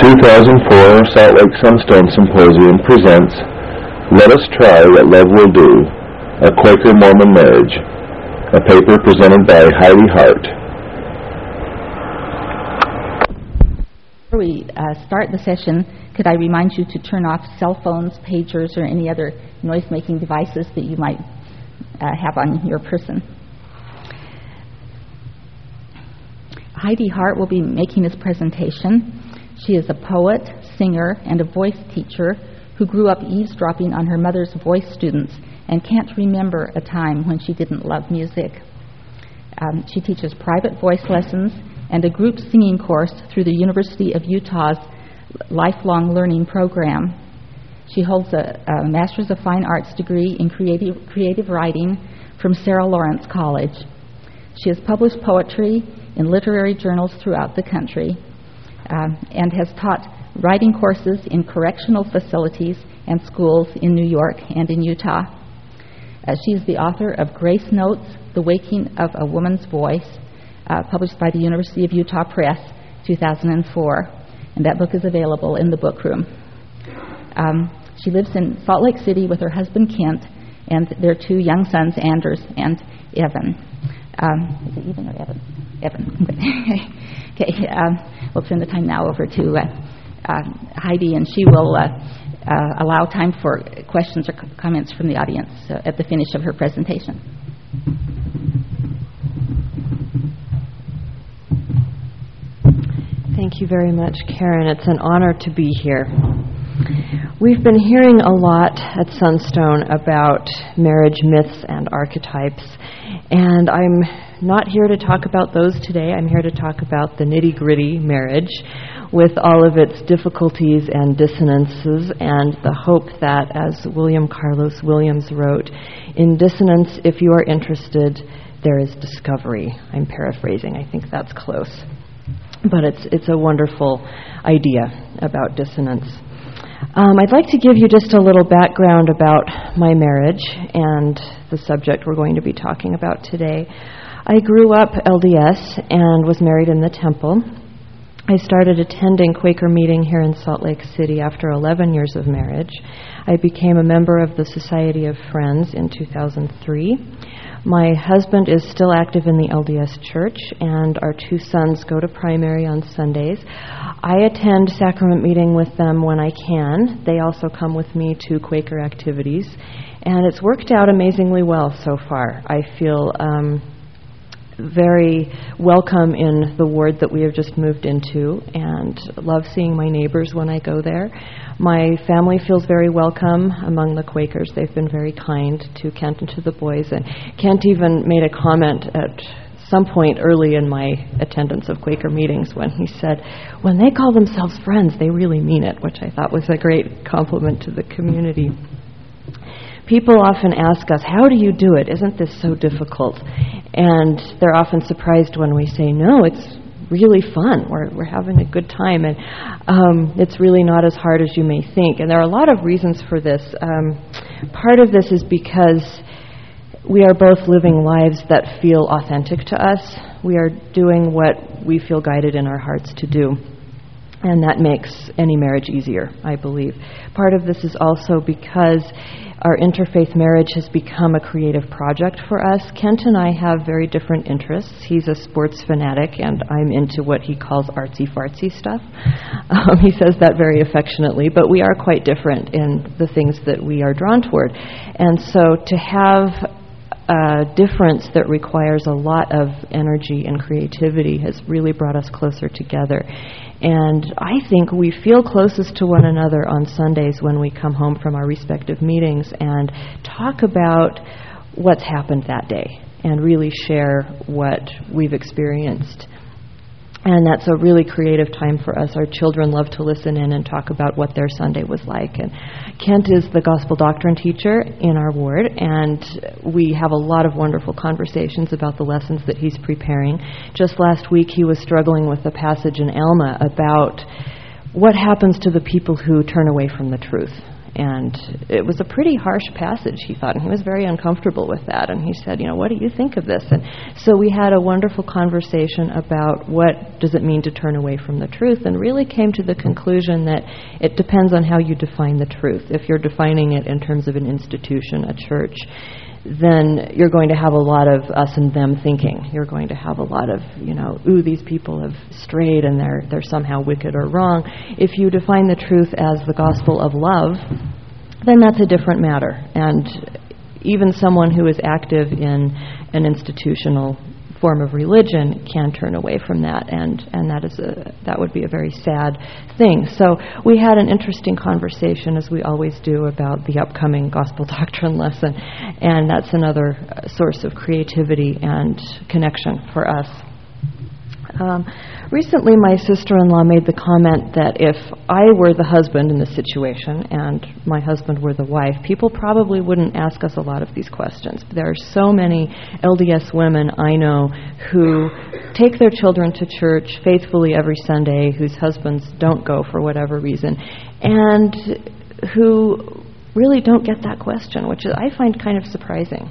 2004 Salt Lake Sunstone Symposium presents Let Us Try What Love Will Do, A Quaker Mormon Marriage, a paper presented by Heidi Hart. Before we start the session, could I remind you to turn off cell phones, pagers, or any other noise-making devices that you might have on your person. Heidi Hart will be making this presentation. She is a poet, singer, and a voice teacher who grew up eavesdropping on her mother's voice students and can't remember a time when she didn't love music. She teaches private voice lessons and a group singing course through the University of Utah's Lifelong Learning Program. She holds a Master's of Fine Arts degree in creative writing from Sarah Lawrence College. She has published poetry in literary journals throughout the country and has taught writing courses in correctional facilities and schools in New York and in Utah. She is the author of Grace Notes, The Waking of a Woman's Voice, published by the University of Utah Press, 2004. And that book is available in the book room. She lives in Salt Lake City with her husband, Kent, and their two young sons, Anders and Evan. Is it Evan or Evan? Evan. Okay. We'll turn the time now over to Heidi, and she will allow time for questions or comments from the audience at the finish of her presentation. Thank you very much, Karen. It's an honor to be here. We've been hearing a lot at Sunstone about marriage myths and archetypes, and I'm not here to talk about those today. I'm here to talk about the nitty-gritty marriage with all of its difficulties and dissonances, and the hope that, as William Carlos Williams wrote, in dissonance, if you are interested, there is discovery. I'm paraphrasing. I think that's close. But it's a wonderful idea about dissonance. I'd like to give you just a little background about my marriage and the subject we're going to be talking about today. I grew up LDS and was married in the Temple. I started attending Quaker meeting here in Salt Lake City after 11 years of marriage. I became a member of the Society of Friends in 2003. My husband is still active in the LDS Church, and our two sons go to primary on Sundays. I attend sacrament meeting with them when I can. They also come with me to Quaker activities, and it's worked out amazingly well so far. I feel very welcome in the ward that we have just moved into and love seeing my neighbors when I go there. My family feels very welcome among the Quakers. They've been very kind to Kent and to the boys, and Kent even made a comment at some point early in my attendance of Quaker meetings when he said, when they call themselves friends, they really mean it, which I thought was a great compliment to the community. People often ask us, how do you do it? Isn't this so difficult? And they're often surprised when we say, no, it's really fun. We're having a good time, and it's really not as hard as you may think. And there are a lot of reasons for this. Part of this is because we are both living lives that feel authentic to us. We are doing what we feel guided in our hearts to do. And that makes any marriage easier, I believe. Part of this is also because our interfaith marriage has become a creative project for us. Kent and I have very different interests. He's a sports fanatic, and I'm into what he calls artsy-fartsy stuff. He says that very affectionately, but we are quite different in the things that we are drawn toward. And so to have a difference that requires a lot of energy and creativity has really brought us closer together. And I think we feel closest to one another on Sundays when we come home from our respective meetings and talk about what's happened that day and really share what we've experienced. And that's a really creative time for us. Our children love to listen in and talk about what their Sunday was like. And Kent is the gospel doctrine teacher in our ward, and we have a lot of wonderful conversations about the lessons that he's preparing. Just last week, he was struggling with a passage in Alma about what happens to the people who turn away from the truth. And it was a pretty harsh passage, he thought, and he was very uncomfortable with that. And he said, what do you think of this? And so we had a wonderful conversation about what does it mean to turn away from the truth, and really came to the conclusion that it depends on how you define the truth. If you're defining it in terms of an institution, a church, then you're going to have a lot of us and them thinking. You're going to have a lot of, ooh, these people have strayed and they're somehow wicked or wrong. If you define the truth as the gospel of love, then that's a different matter. And even someone who is active in an institutional form of religion can turn away from that, and that would be a very sad thing. So we had an interesting conversation, as we always do, about the upcoming gospel doctrine lesson, and that's another source of creativity and connection for us. Recently, my sister-in-law made the comment that if I were the husband in this situation and my husband were the wife, people probably wouldn't ask us a lot of these questions. There are so many LDS women I know who take their children to church faithfully every Sunday, whose husbands don't go for whatever reason, and who really don't get that question, which I find kind of surprising.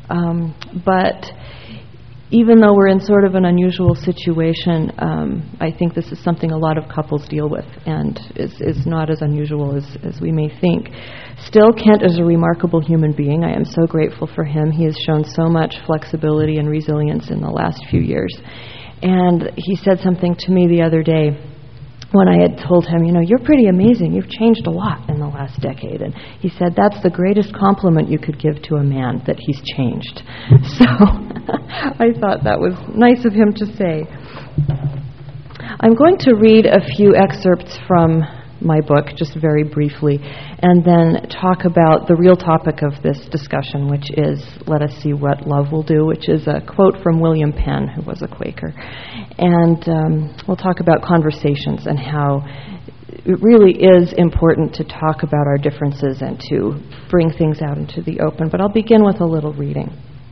But even though we're in sort of an unusual situation, I think this is something a lot of couples deal with, and is not as unusual as we may think. Still, Kent is a remarkable human being. I am so grateful for him. He has shown so much flexibility and resilience in the last few years. And he said something to me the other day when I had told him, you're pretty amazing. You've changed a lot in the last decade. And he said, that's the greatest compliment you could give to a man, that he's changed. So I thought that was nice of him to say. I'm going to read a few excerpts from my book, just very briefly, and then talk about the real topic of this discussion, which is Let Us See What Love Will Do, which is a quote from William Penn, who was a Quaker. And we'll talk about conversations and how it really is important to talk about our differences and to bring things out into the open. But I'll begin with a little reading.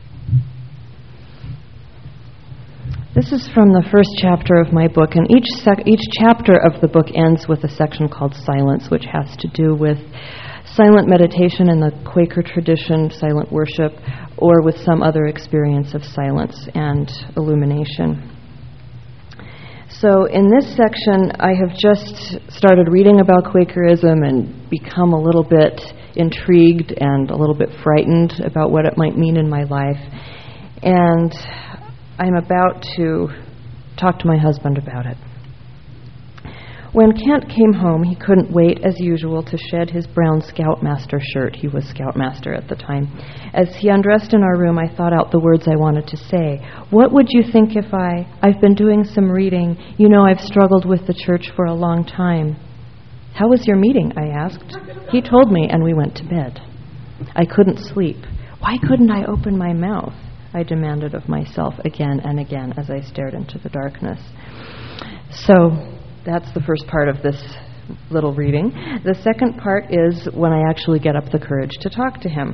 This is from the first chapter of my book, and each chapter of the book ends with a section called Silence, which has to do with silent meditation in the Quaker tradition, silent worship, or with some other experience of silence and illumination. So in this section, I have just started reading about Quakerism and become a little bit intrigued and a little bit frightened about what it might mean in my life. And I'm about to talk to my husband about it. When Kent came home, he couldn't wait, as usual, to shed his brown Scoutmaster shirt. He was Scoutmaster at the time. As he undressed in our room, I thought out the words I wanted to say. What would you think if I've been doing some reading. I've struggled with the church for a long time. How was your meeting? I asked. He told me, and we went to bed. I couldn't sleep. Why couldn't I open my mouth? I demanded of myself again and again as I stared into the darkness. So that's the first part of this little reading. The second part is when I actually get up the courage to talk to him.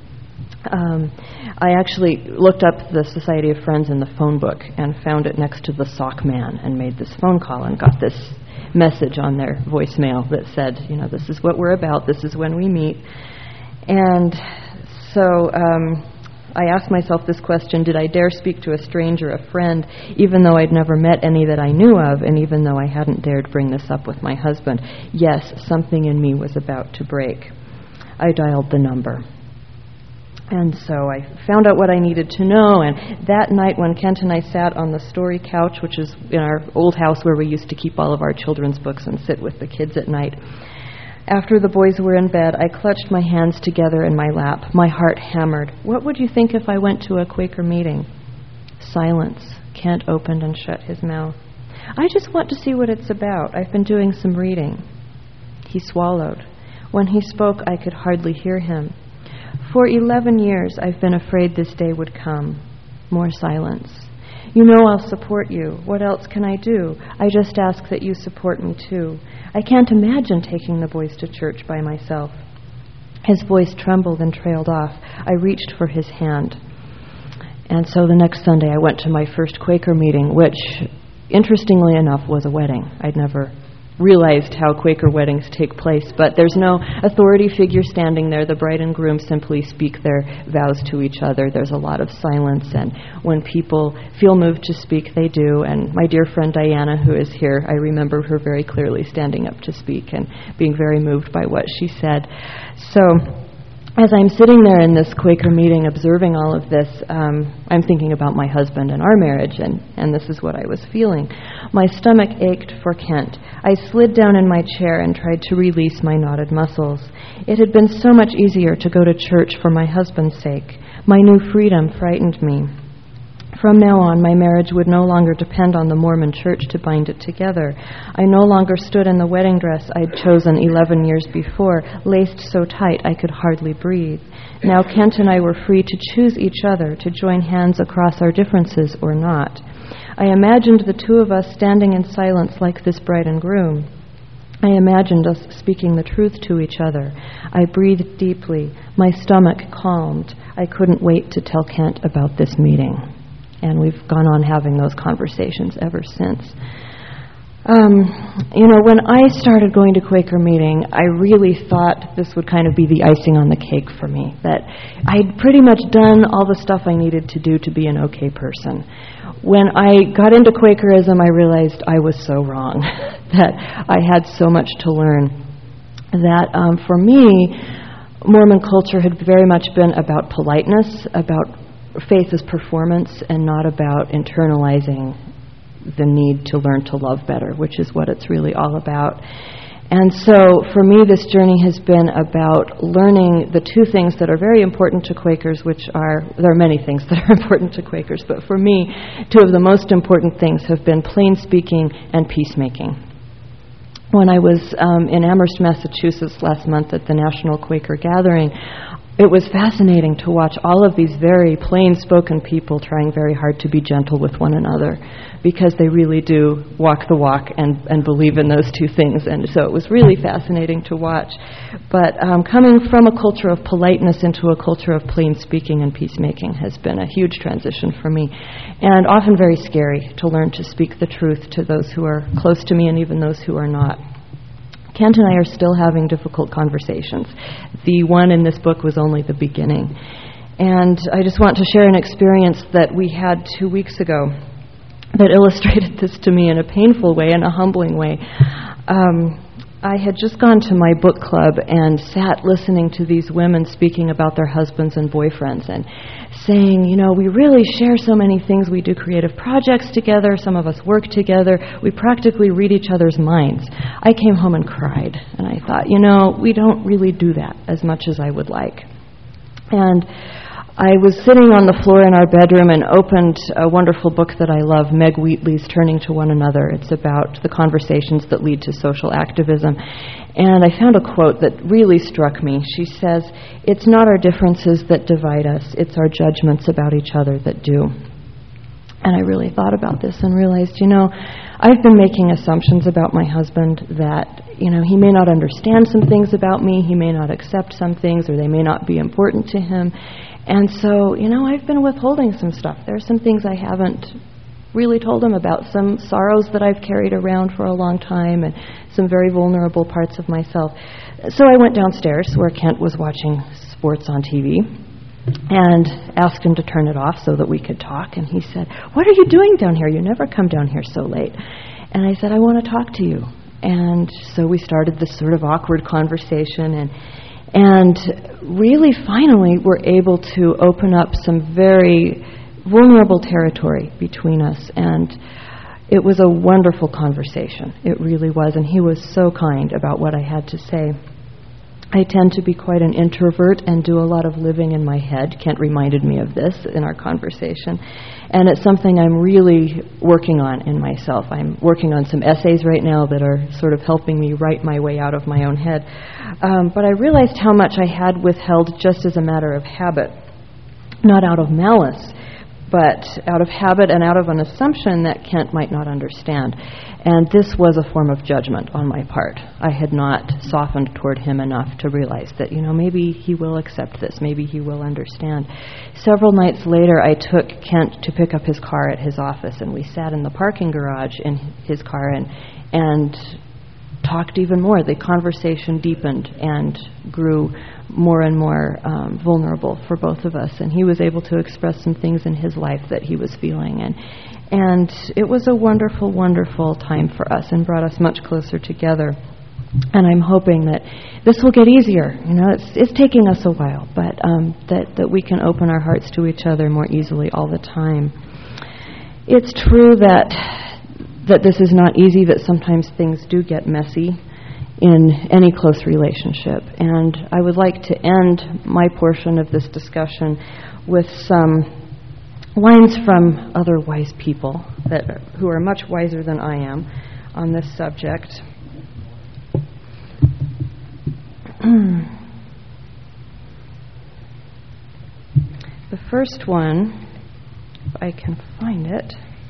I actually looked up the Society of Friends in the phone book and found it next to the sock man and made this phone call and got this message on their voicemail that said, this is what we're about, this is when we meet. And so I asked myself this question: did I dare speak to a stranger, a friend, even though I'd never met any that I knew of, and even though I hadn't dared bring this up with my husband? Yes, something in me was about to break. I dialed the number. And so I found out what I needed to know, and that night when Kent and I sat on the story couch, which is in our old house where we used to keep all of our children's books and sit with the kids at night, after the boys were in bed, I clutched my hands together in my lap. My heart hammered. What would you think if I went to a Quaker meeting? Silence. Kent opened and shut his mouth. I just want to see what it's about. I've been doing some reading. He swallowed. When he spoke, I could hardly hear him. For 11 years, I've been afraid this day would come. More silence. I'll support you. What else can I do? I just ask that you support me too. I can't imagine taking the boys to church by myself. His voice trembled and trailed off. I reached for his hand. And so the next Sunday I went to my first Quaker meeting, which, interestingly enough, was a wedding. I'd never realized how Quaker weddings take place, but there's no authority figure standing there. The bride and groom simply speak their vows to each other. There's a lot of silence, and when people feel moved to speak, they do. And my dear friend Diana, who is here, I remember her very clearly standing up to speak and being very moved by what she said. So as I'm sitting there in this Quaker meeting observing all of this, I'm thinking about my husband and our marriage, and this is what I was feeling. My stomach ached for Kent. I slid down in my chair and tried to release my knotted muscles. It had been so much easier to go to church for my husband's sake. My new freedom frightened me. From now on, my marriage would no longer depend on the Mormon church to bind it together. I no longer stood in the wedding dress I'd chosen 11 years before, laced so tight I could hardly breathe. Now Kent and I were free to choose each other, to join hands across our differences or not. I imagined the two of us standing in silence like this bride and groom. I imagined us speaking the truth to each other. I breathed deeply. My stomach calmed. I couldn't wait to tell Kent about this meeting. And we've gone on having those conversations ever since. When I started going to Quaker meeting, I really thought this would kind of be the icing on the cake for me, that I'd pretty much done all the stuff I needed to do to be an okay person. When I got into Quakerism, I realized I was so wrong, that I had so much to learn, that for me, Mormon culture had very much been about politeness, about faith as performance, and not about internalizing the need to learn to love better, which is what it's really all about. And so for me, this journey has been about learning the two things that are very important to Quakers, there are many things that are important to Quakers, but for me, two of the most important things have been plain speaking and peacemaking. When I was in Amherst, Massachusetts last month at the National Quaker Gathering, it was fascinating to watch all of these very plain-spoken people trying very hard to be gentle with one another, because they really do walk the walk and believe in those two things. And so it was really fascinating to watch. But coming from a culture of politeness into a culture of plain speaking and peacemaking has been a huge transition for me, and often very scary to learn to speak the truth to those who are close to me and even those who are not. Kent and I are still having difficult conversations. The one in this book was only the beginning. And I just want to share an experience that we had 2 weeks ago that illustrated this to me in a painful way and a humbling way. I had just gone to my book club and sat listening to these women speaking about their husbands and boyfriends and saying, we really share so many things. We do creative projects together. Some of us work together. We practically read each other's minds. I came home and cried, and I thought, we don't really do that as much as I would like. And I was sitting on the floor in our bedroom and opened a wonderful book that I love, Meg Wheatley's Turning to One Another. It's about the conversations that lead to social activism. And I found a quote that really struck me. She says, "It's not our differences that divide us, it's our judgments about each other that do." And I really thought about this and realized, I've been making assumptions about my husband that, he may not understand some things about me, he may not accept some things, or they may not be important to him. And so, I've been withholding some stuff. There are some things I haven't really told him about, some sorrows that I've carried around for a long time, and some very vulnerable parts of myself. So I went downstairs where Kent was watching sports on TV and asked him to turn it off so that we could talk. And he said, "What are you doing down here? You never come down here so late." And I said, "I want to talk to you." And so we started this sort of awkward conversation, and really finally were able to open up some very vulnerable territory between us. And it was a wonderful conversation. It really was. And he was so kind about what I had to say. I tend to be quite an introvert and do a lot of living in my head. Kent reminded me of this in our conversation. And it's something I'm really working on in myself. I'm working on some essays right now that are sort of helping me write my way out of my own head. But I realized how much I had withheld just as a matter of habit, not out of malice, but out of habit and out of an assumption that Kent might not understand. And this was a form of judgment on my part. I had not softened toward him enough to realize that, maybe he will accept this, maybe he will understand. Several nights later, I took Kent to pick up his car at his office, and we sat in the parking garage in his car, and talked even more. The conversation deepened and grew more and more vulnerable for both of us. And he was able to express some things in his life that he was feeling. And it was a wonderful, wonderful time for us and brought us much closer together. And I'm hoping that this will get easier. You know, it's taking us a while, but that we can open our hearts to each other more easily all the time. It's true that this is not easy, that sometimes things do get messy in any close relationship. And I would like to end my portion of this discussion with some lines from other wise people who are much wiser than I am on this subject. The first one, if I can find it,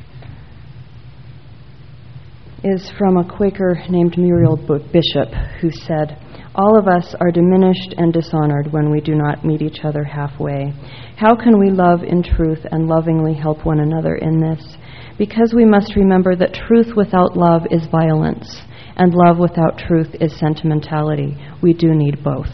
is from a Quaker named Muriel Bishop, who said, "All of us are diminished and dishonored when we do not meet each other halfway. How can we love in truth and lovingly help one another in this? Because we must remember that truth without love is violence, and love without truth is sentimentality. We do need both."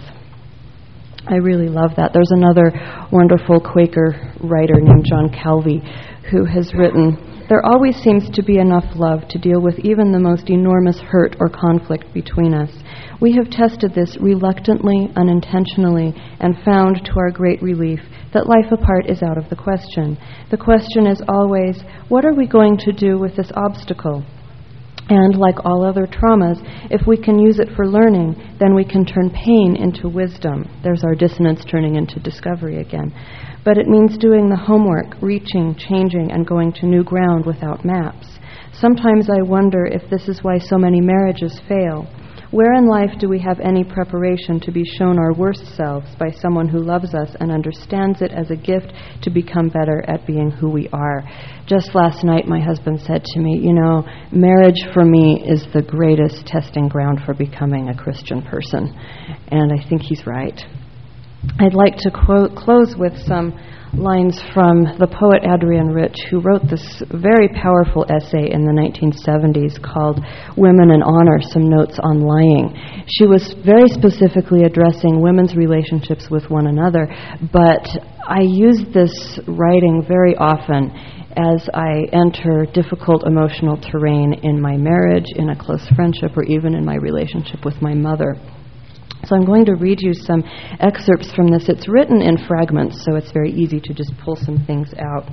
I really love that. There's another wonderful Quaker writer named John Calvi who has written, "There always seems to be enough love to deal with even the most enormous hurt or conflict between us. We have tested this reluctantly, unintentionally, and found, to our great relief, that life apart is out of the question. The question is always, what are we going to do with this obstacle? And like all other traumas, if we can use it for learning, then we can turn pain into wisdom." There's our dissonance turning into discovery again. "But it means doing the homework, reaching, changing, and going to new ground without maps. Sometimes I wonder if this is why so many marriages fail. Where in life do we have any preparation to be shown our worst selves by someone who loves us and understands it as a gift to become better at being who we are?" Just last night, my husband said to me, "You know, marriage for me is the greatest testing ground for becoming a Christian person." And I think he's right. I'd like to close with some lines from the poet Adrienne Rich, who wrote this very powerful essay in the 1970s called Women in Honor, Some Notes on Lying. She was very specifically addressing women's relationships with one another, but I use this writing very often as I enter difficult emotional terrain in my marriage, in a close friendship, or even in my relationship with my mother. So I'm going to read you some excerpts from this. It's written in fragments, so it's very easy to just pull some things out.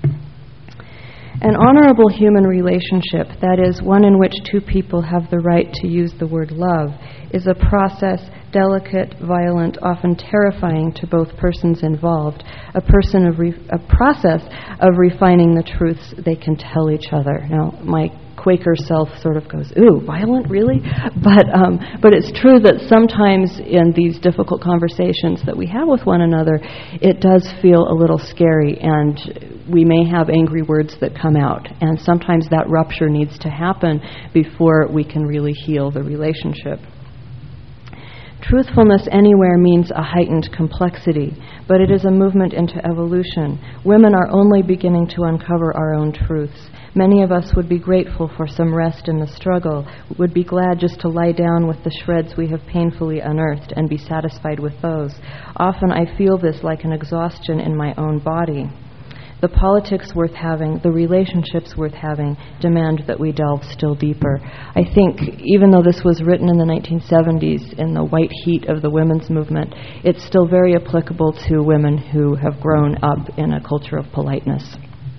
"An honorable human relationship, that is, one in which two people have the right to use the word love, is a process, delicate, violent, often terrifying to both persons involved, a process of refining the truths they can tell each other." Now, my Quaker self sort of goes, "Ooh, violent, really?" But it's true that sometimes in these difficult conversations that we have with one another, it does feel a little scary, and we may have angry words that come out. And sometimes that rupture needs to happen before we can really heal the relationship. "Truthfulness anywhere means a heightened complexity, but it is a movement into evolution. Women are only beginning to uncover our own truths. Many of us would be grateful for some rest in the struggle, would be glad just to lie down with the shreds we have painfully unearthed and be satisfied with those. Often I feel this like an exhaustion in my own body. The politics worth having, the relationships worth having, demand that we delve still deeper." I think even though this was written in the 1970s in the white heat of the women's movement, it's still very applicable to women who have grown up in a culture of politeness.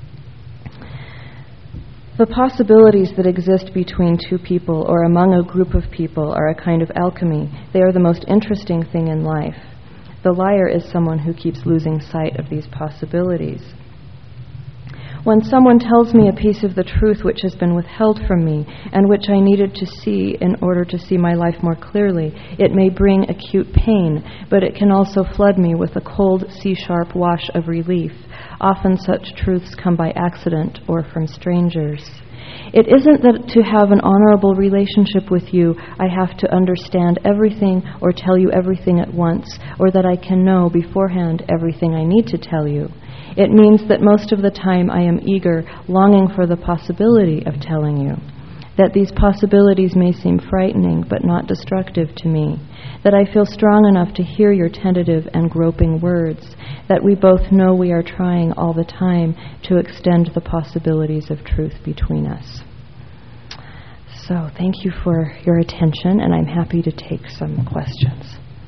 "The possibilities that exist between two people or among a group of people are a kind of alchemy. They are the most interesting thing in life. The liar is someone who keeps losing sight of these possibilities. When someone tells me a piece of the truth which has been withheld from me and which I needed to see in order to see my life more clearly, it may bring acute pain, but it can also flood me with a cold, C-sharp wash of relief. Often such truths come by accident or from strangers. It isn't that to have an honorable relationship with you, I have to understand everything or tell you everything at once, or that I can know beforehand everything I need to tell you. It means that most of the time I am eager, longing for the possibility of telling you. that these possibilities may seem frightening but not destructive to me, that I feel strong enough to hear your tentative and groping words, that we both know we are trying all the time to extend the possibilities of truth between us. So thank you for your attention, and I'm happy to take some questions.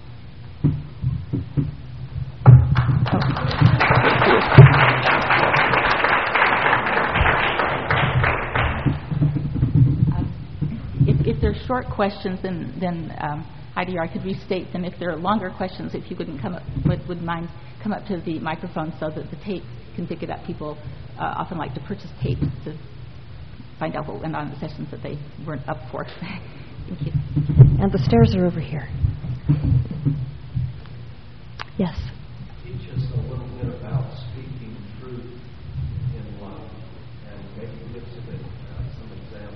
If they're short questions, then Heidi, or I could restate them. If there are longer questions, if you would mind come up to the microphone so that the tape can pick it up. People often like to purchase tape to find out what went on in the sessions that they weren't up for. Thank you. And the stairs are over here. Yes. Teach us a little bit about speaking truth in love, and maybe give some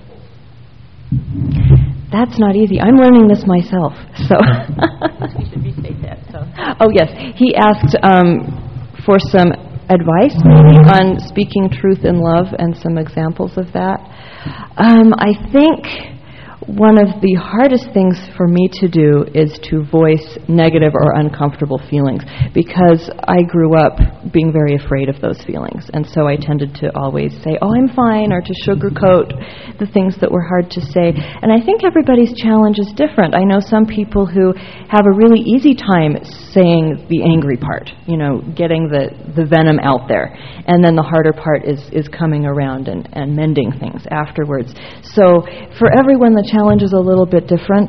examples. That's not easy. I'm learning this myself. So. You should restate that. So. Oh yes, he asked for some advice maybe on speaking truth in love and some examples of that. I think one of the hardest things for me to do is to voice negative or uncomfortable feelings, because I grew up being very afraid of those feelings, and so I tended to always say, oh, I'm fine, or to sugarcoat the things that were hard to say. And I think everybody's challenge is different. I know some people who have a really easy time saying the angry part, getting the venom out there, and then the harder part is coming around and mending things afterwards. So for everyone, the challenge is a little bit different.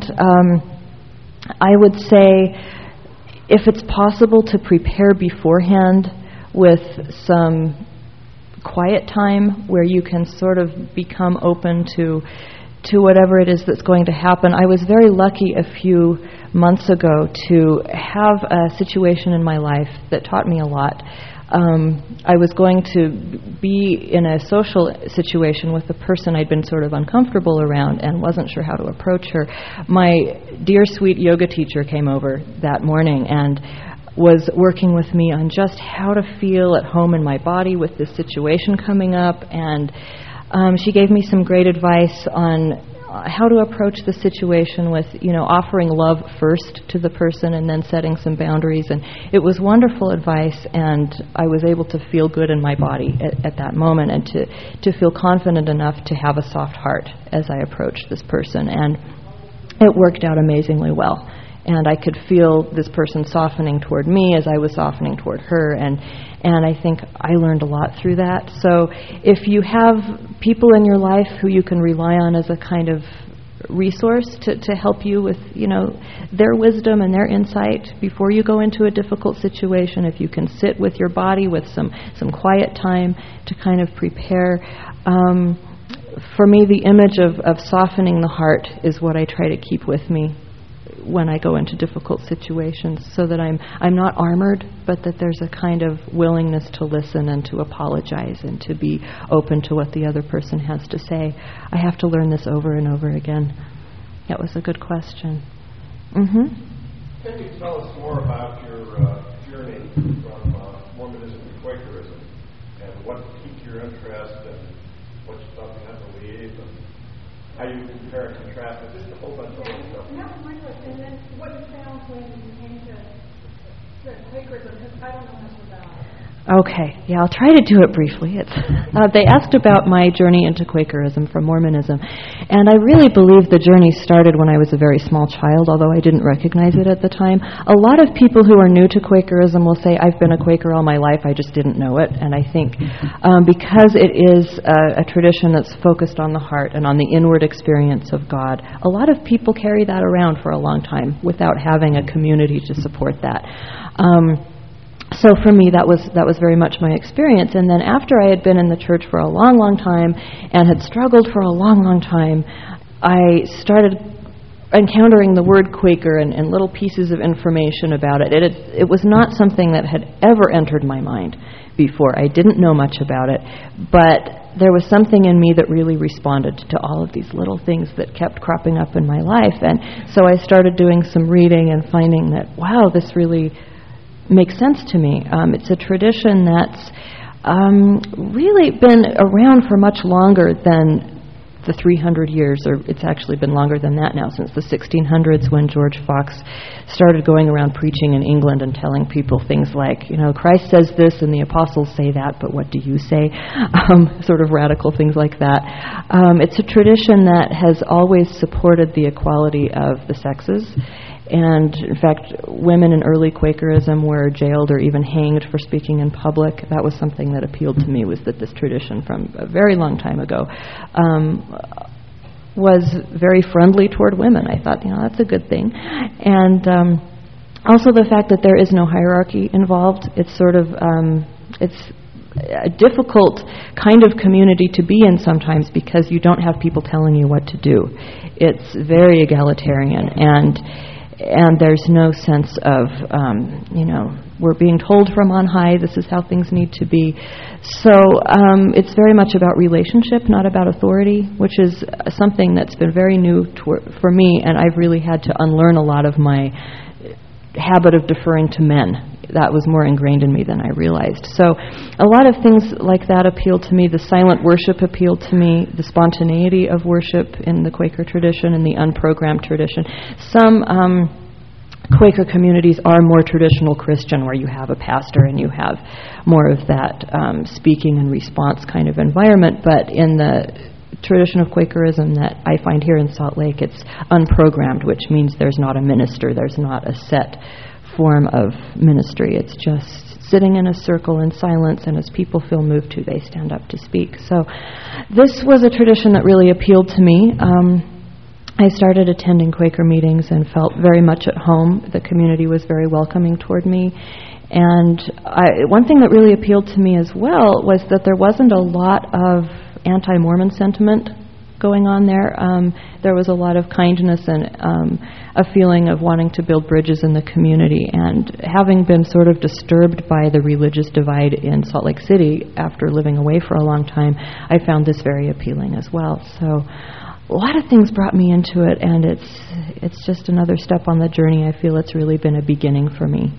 I would say if it's possible to prepare beforehand with some quiet time where you can sort of become open to whatever it is that's going to happen. I was very lucky a few months ago to have a situation in my life that taught me a lot. I was going to be in a social situation with a person I'd been sort of uncomfortable around and wasn't sure how to approach her. My dear, sweet yoga teacher came over that morning and was working with me on just how to feel at home in my body with this situation coming up, and she gave me some great advice on how to approach the situation with, offering love first to the person and then setting some boundaries. And it was wonderful advice, and I was able to feel good in my body at that moment and to feel confident enough to have a soft heart as I approached this person. And it worked out amazingly well. And I could feel this person softening toward me as I was softening toward her. And I think I learned a lot through that. So if you have people in your life who you can rely on as a kind of resource to help you with, their wisdom and their insight before you go into a difficult situation, if you can sit with your body with some quiet time to kind of prepare. For me, the image of softening the heart is what I try to keep with me when I go into difficult situations, so that I'm not armored, but that there's a kind of willingness to listen and to apologize and to be open to what the other person has to say. I have to learn this over and over again. That was a good question. Mm-hmm. Can you tell us more about your journey from Mormonism to Quakerism, and what piqued your interest, and what you thought you had to believe, and how you compare and contrast it, just a whole bunch of other stuff. That was my question. And then what you found when you came to Quakerism, because I don't know much about it. Okay, yeah, I'll try to do it briefly. They asked about my journey into Quakerism from Mormonism, and I really believe the journey started when I was a very small child, although I didn't recognize it at the time. A lot of people who are new to Quakerism will say, I've been a Quaker all my life, I just didn't know it. And I think because it is a tradition that's focused on the heart and on the inward experience of God, a lot of people carry that around for a long time without having a community to support that. So for me, that was very much my experience. And then after I had been in the church for a long, long time and had struggled for a long, long time, I started encountering the word Quaker and little pieces of information about it. It was not something that had ever entered my mind before. I didn't know much about it, but there was something in me that really responded to all of these little things that kept cropping up in my life. And so I started doing some reading and finding that, wow, this really makes sense to me. It's a tradition that's really been around for much longer than the 300 years, or it's actually been longer than that now, since the 1600s when George Fox started going around preaching in England and telling people things like, Christ says this and the apostles say that, but what do you say? Sort of radical things like that. It's a tradition that has always supported the equality of the sexes. And, in fact, women in early Quakerism were jailed or even hanged for speaking in public. That was something that appealed to me, was that this tradition from a very long time ago was very friendly toward women. I thought, that's a good thing. And also the fact that there is no hierarchy involved. It's sort of, it's a difficult kind of community to be in sometimes because you don't have people telling you what to do. It's very egalitarian, and there's no sense of, we're being told from on high, this is how things need to be. So it's very much about relationship, not about authority, which is something that's been very new for me, and I've really had to unlearn a lot of my habit of deferring to men. That was more ingrained in me than I realized. So a lot of things like that appealed to me. The silent worship appealed to me, the spontaneity of worship in the Quaker tradition and the unprogrammed tradition. Some Quaker communities are more traditional Christian, where you have a pastor and you have more of that speaking and response kind of environment. But in the tradition of Quakerism that I find here in Salt Lake, it's unprogrammed, which means there's not a minister, there's not a set form of ministry. It's just sitting in a circle in silence, and as people feel moved to, they stand up to speak. So this was a tradition that really appealed to me. I started attending Quaker meetings and felt very much at home. The community was very welcoming toward me. And one thing that really appealed to me as well was that there wasn't a lot of anti-Mormon sentiment going on there. There was a lot of kindness and a feeling of wanting to build bridges in the community. And having been sort of disturbed by the religious divide in Salt Lake City after living away for a long time, I found this very appealing as well. So a lot of things brought me into it, and it's just another step on the journey. I feel it's really been a beginning for me.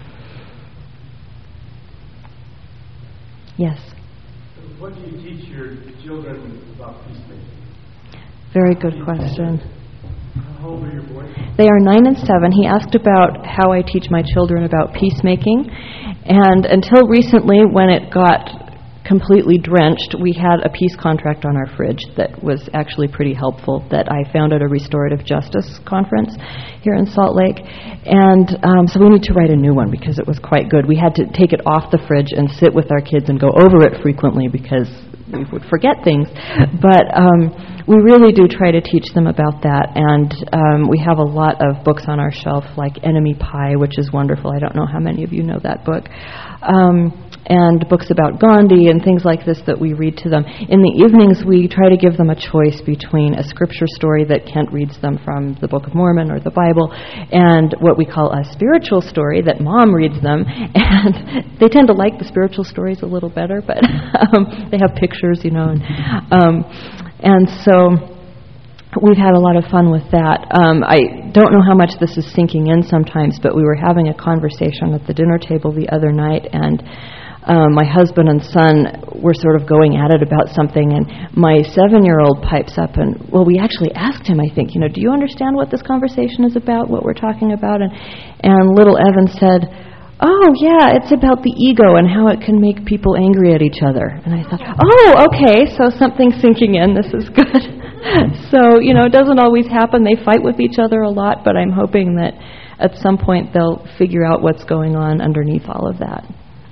Yes? What do you teach your children about peacemaking? Very good question. How old are your boys? They are 9 and 7. He asked about how I teach my children about peacemaking. And until recently, when it got completely drenched, we had a peace contract on our fridge that was actually pretty helpful, that I found at a restorative justice conference here in Salt Lake. And so we need to write a new one because it was quite good. We had to take it off the fridge and sit with our kids and go over it frequently because we would forget things. But we really do try to teach them about that. And we have a lot of books on our shelf, like Enemy Pie, which is wonderful. I don't know how many of you know that book. And books about Gandhi and things like this that we read to them. In the evenings, we try to give them a choice between a scripture story that Kent reads them from the Book of Mormon or the Bible, and what we call a spiritual story that Mom reads them. And they tend to like the spiritual stories a little better, but they have pictures, and so we've had a lot of fun with that. I don't know how much this is sinking in sometimes, but we were having a conversation at the dinner table the other night, and my husband and son were sort of going at it about something, and my 7-year-old pipes up, and, well, we actually asked him, I think, do you understand what this conversation is about, what we're talking about? And little Evan said, oh, yeah, it's about the ego and how it can make people angry at each other. And I thought, oh, okay, so something's sinking in. This is good. So, it doesn't always happen. They fight with each other a lot, but I'm hoping that at some point they'll figure out what's going on underneath all of that.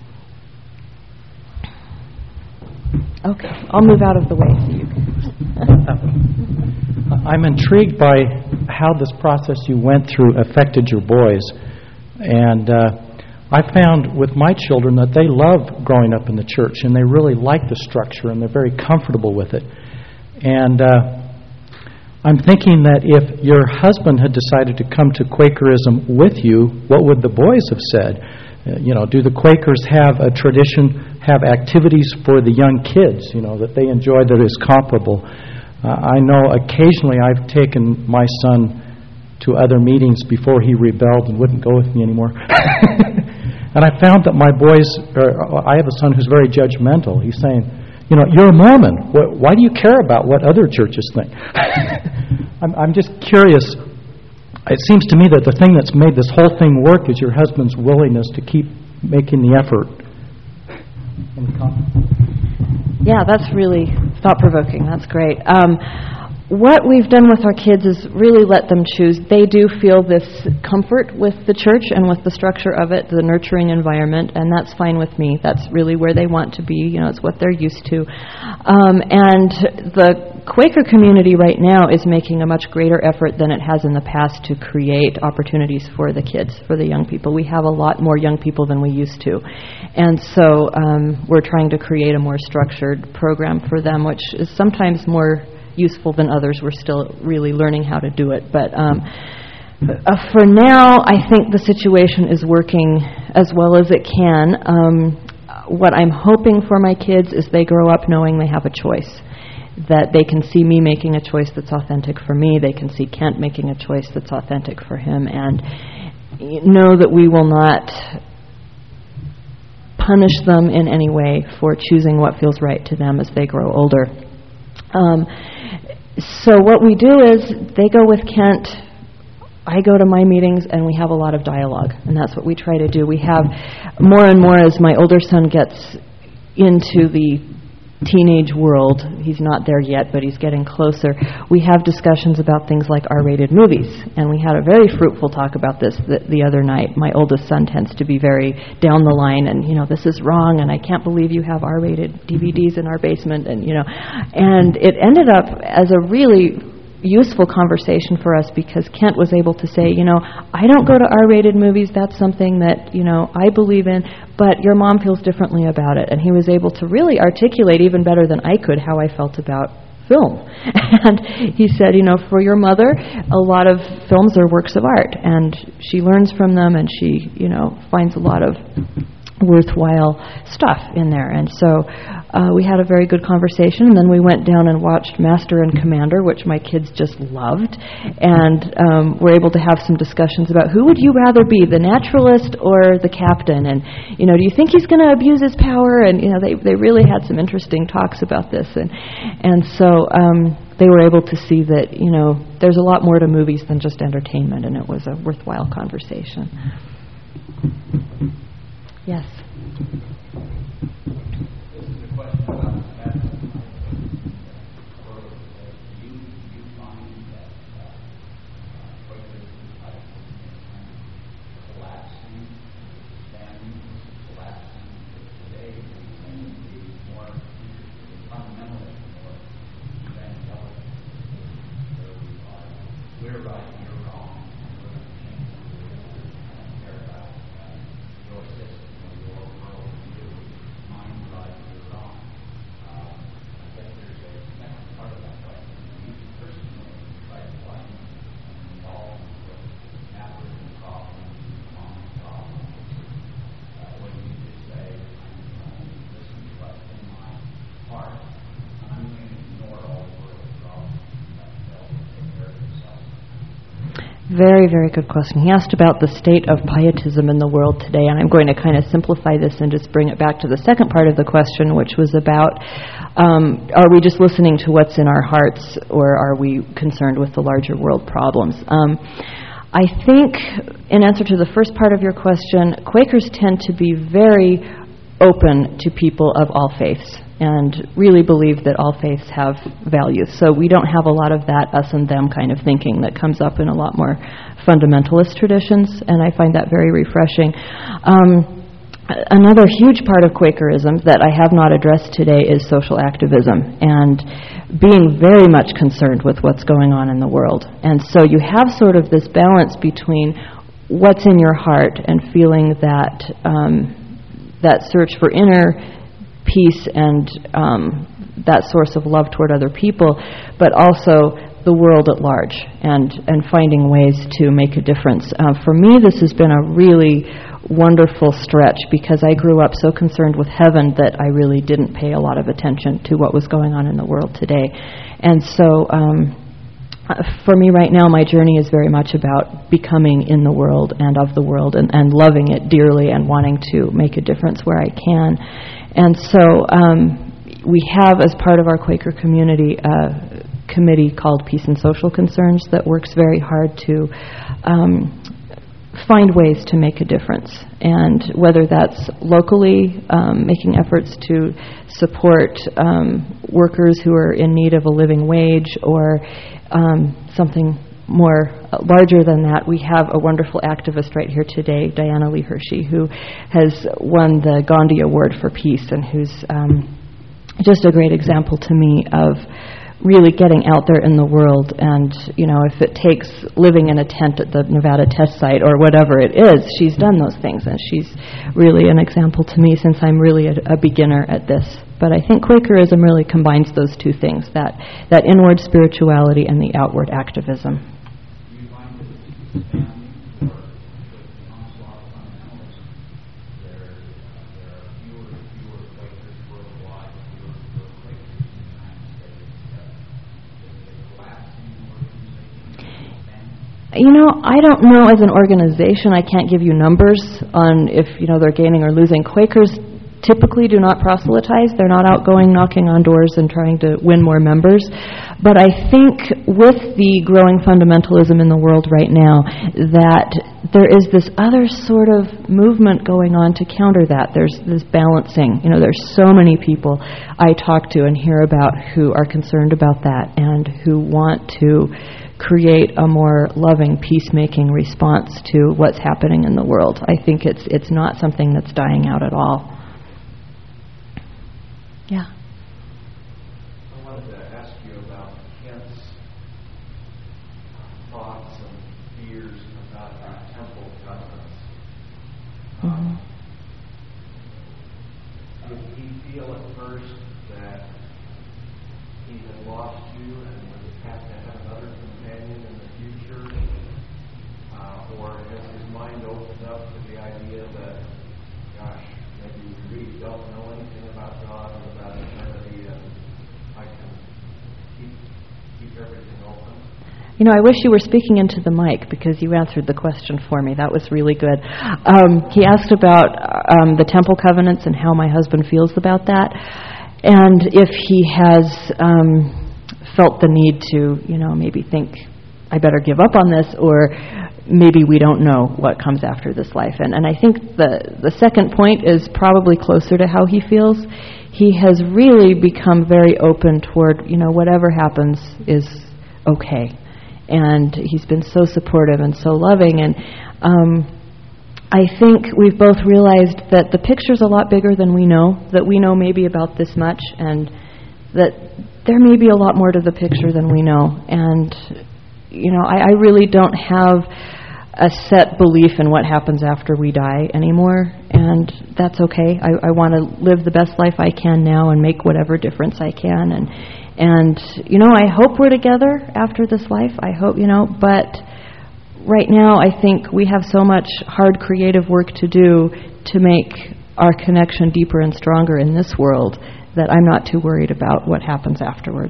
Okay, I'll move out of the way so you can. I'm intrigued by how this process you went through affected your boys. And I found with my children that they love growing up in the church, and they really like the structure, and they're very comfortable with it. And I'm thinking that if your husband had decided to come to Quakerism with you, what would the boys have said? Do the Quakers have a tradition, have activities for the young kids, that they enjoy that is comparable? I know occasionally I've taken my son to other meetings before he rebelled and wouldn't go with me anymore. And I found that my boys, I have a son who's very judgmental. He's saying, you're a Mormon. Why do you care about what other churches think? I'm just curious. It seems to me that the thing that's made this whole thing work is your husband's willingness to keep making the effort. Any comment? Yeah, that's really thought-provoking. That's great. What we've done with our kids is really let them choose. They do feel this comfort with the church and with the structure of it, the nurturing environment, and that's fine with me. That's really where they want to be. It's what they're used to. And the Quaker community right now is making a much greater effort than it has in the past to create opportunities for the kids, for the young people. We have a lot more young people than we used to. And so we're trying to create a more structured program for them, which is sometimes more useful than others. We're still really learning how to do it. But for now, I think the situation is working as well as it can. What I'm hoping for my kids is they grow up knowing they have a choice, that they can see me making a choice that's authentic for me. They can see Kent making a choice that's authentic for him, and know that we will not punish them in any way for choosing what feels right to them as they grow older. So what we do is they go with Kent, I go to my meetings, and we have a lot of dialogue, and that's what we try to do. We have more and more as my older son gets into the teenage world. He's not there yet, but he's getting closer. We have discussions about things like R-rated movies, and we had a very fruitful talk about this the other night. My oldest son tends to be very down the line, and this is wrong, and I can't believe you have R-rated DVDs in our basement, and and it ended up as a really useful conversation for us, because Kent was able to say, I don't go to R-rated movies. That's something that, I believe in, but your mom feels differently about it. And he was able to really articulate even better than I could how I felt about film. And he said, for your mother, a lot of films are works of art, and she learns from them, and she, finds a lot of worthwhile stuff in there. And so we had a very good conversation, and then we went down and watched Master and Commander, which my kids just loved, and were able to have some discussions about who would you rather be, the naturalist or the captain, and do you think he's going to abuse his power? And they really had some interesting talks about this, and so they were able to see that there's a lot more to movies than just entertainment, and it was a worthwhile conversation. Yes. This is a question about baptism. Do you find that Quakerism is collapsing, expanding, collapsing? Today we seem to be more interested in fundamentalism or evangelicalism, where we are, we're right, you're wrong, and we're going to change the world, and care about your system. Very, very good question. He asked about the state of pietism in the world today, and I'm going to kind of simplify this and just bring it back to the second part of the question, which was about are we just listening to what's in our hearts, or are we concerned with the larger world problems? I think, in answer to the first part of your question, Quakers tend to be very open to people of all faiths, and really believe that all faiths have value. So we don't have a lot of that us and them kind of thinking that comes up in a lot more fundamentalist traditions, and I find that very refreshing. Another huge part of Quakerism that I have not addressed today is social activism, and being very much concerned with what's going on in the world. And so you have sort of this balance between what's in your heart and feeling that that search for inner peace and that source of love toward other people, but also the world at large, and finding ways to make a difference. For me, this has been a really wonderful stretch, because I grew up so concerned with heaven that I really didn't pay a lot of attention to what was going on in the world today. And so for me right now, my journey is very much about becoming in the world and of the world, and loving it dearly and wanting to make a difference where I can. And so we have, as part of our Quaker community, a committee called Peace and Social Concerns that works very hard to find ways to make a difference. And whether that's locally making efforts to support workers who are in need of a living wage, or something more larger than that, we have a wonderful activist right here today, Diana Lee Hershey, who has won the Gandhi Award for Peace, and who's just a great example to me of really getting out there in the world. And, if it takes living in a tent at the Nevada test site or whatever it is, she's done those things, and she's really an example to me, since I'm really a beginner at this. But I think Quakerism really combines those two things, that inward spirituality and the outward activism. Do you find that it's expanding, or with onslaught of fundamentalism, there are fewer and fewer Quakers worldwide, fewer and fewer Quakers in the United States? Is it a collapsing organization? I don't know as an organization. I can't give you numbers on if, they're gaining or losing. Quakers typically do not proselytize. They're not out going knocking on doors and trying to win more members. But I think with the growing fundamentalism in the world right now, that there is this other sort of movement going on to counter that. There's this balancing. There's so many people I talk to and hear about who are concerned about that and who want to create a more loving, peacemaking response to what's happening in the world. I think it's not something that's dying out at all. Yeah. I wanted to ask you about Kent's thoughts and fears about the temple covenants. Did he feel at first that he had lost you and would have to have another companion in the future? Or has his mind opened up to the idea that, gosh, maybe we really don't know anything about God or about eternity, and I can keep everything open? I wish you were speaking into the mic, because you answered the question for me. That was really good. He asked about the temple covenants and how my husband feels about that, and if he has felt the need to, maybe think, I better give up on this, or maybe we don't know what comes after this life. And I think the second point is probably closer to how he feels. He has really become very open toward, whatever happens is okay. And he's been so supportive and so loving. And I think we've both realized that the picture's a lot bigger than we know, that we know maybe about this much, and that there may be a lot more to the picture than we know. And I really don't have a set belief in what happens after we die anymore, and that's okay. I want to live the best life I can now and make whatever difference I can. And I hope we're together after this life. I hope, but right now I think we have so much hard creative work to do to make our connection deeper and stronger in this world that I'm not too worried about what happens afterwards.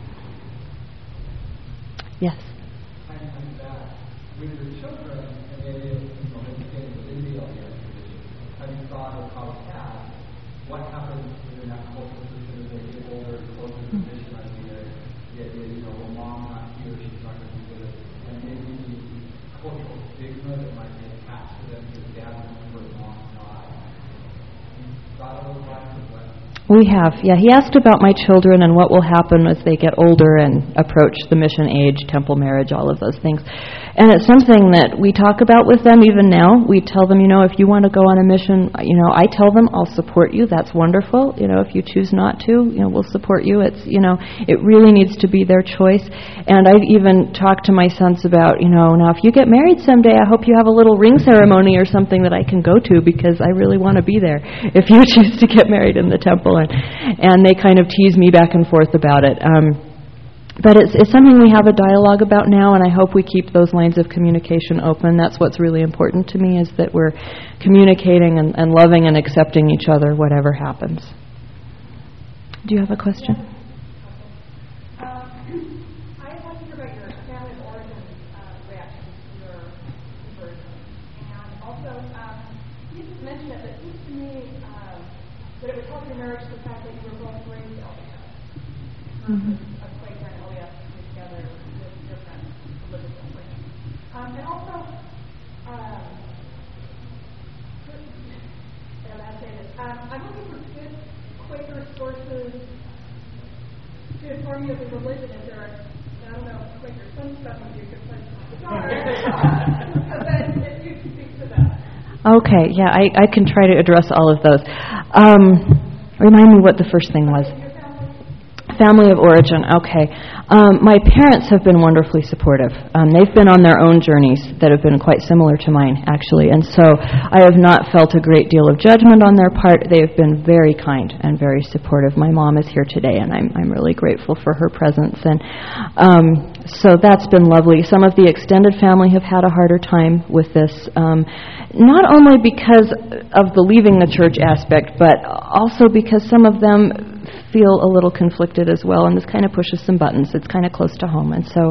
Yes? With your children, and maybe getting the India tradition, have you thought of how cats, what happens in that cultural system as they get older, closer to the mission idea, the idea, well, mom not here, she's not going to be with us, and maybe the cultural stigma that might be attached to them because dad remember mom not. Have you thought of those lines of what? We have, yeah. He asked about my children and what will happen as they get older and approach the mission age, temple marriage, all of those things. And it's something that we talk about with them even now. We tell them, if you want to go on a mission, I tell them, I'll support you. That's wonderful. If you choose not to, we'll support you. It's, it really needs to be their choice. And I've even talked to my sons about, now if you get married someday, I hope you have a little ring ceremony or something that I can go to, because I really want to be there if you choose to get married in the temple. And they kind of tease me back and forth about it. But it's something we have a dialogue about now, and I hope we keep those lines of communication open. That's what's really important to me, is that we're communicating and loving and accepting each other, whatever happens. Do you have a question? I want to hear about your family of origin reaction to your conversion. And also, you just mentioned it, but it seems to me but it would help your marriage the fact that you were both raised LDS. A Quaker and LDS together with different religious upbringing. And also, I'm looking for good Quaker sources to inform you of the religion. If there are, I don't know, Quaker some stuff would be a good place to start. But if you can speak to that. Okay, yeah, I can try to address all of those. Remind me what the first thing was. Family of origin, okay. My parents have been wonderfully supportive. They've been on their own journeys that have been quite similar to mine, actually. And so I have not felt a great deal of judgment on their part. They have been very kind and very supportive. My mom is here today, and I'm really grateful for her presence. And so that's been lovely. Some of the extended family have had a harder time with this, not only because of the leaving the church aspect, but also because some of them feel a little conflicted as well, and this kind of pushes some buttons. It's kind of close to home, and so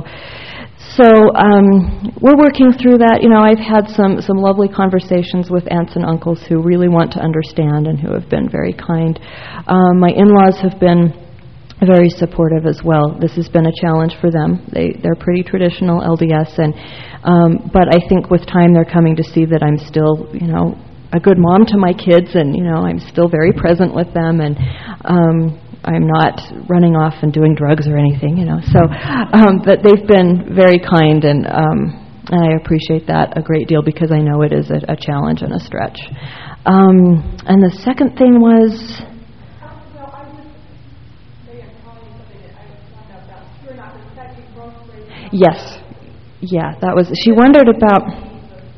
we're working through that. You know, I've had some lovely conversations with aunts and uncles who really want to understand and who have been very kind. My in-laws have been very supportive as well. This has been a challenge for them. They're pretty traditional LDS, and but I think with time they're coming to see that I'm still, you know, a good mom to my kids, and, you know, I'm still very present with them, and I'm not running off and doing drugs or anything, you know. So, but they've been very kind, and I appreciate that a great deal because I know it is a challenge and a stretch. And the second thing was... Well, I was saying probably something that I found out about. You're not respecting both races. Yes. Yeah, that was... She wondered about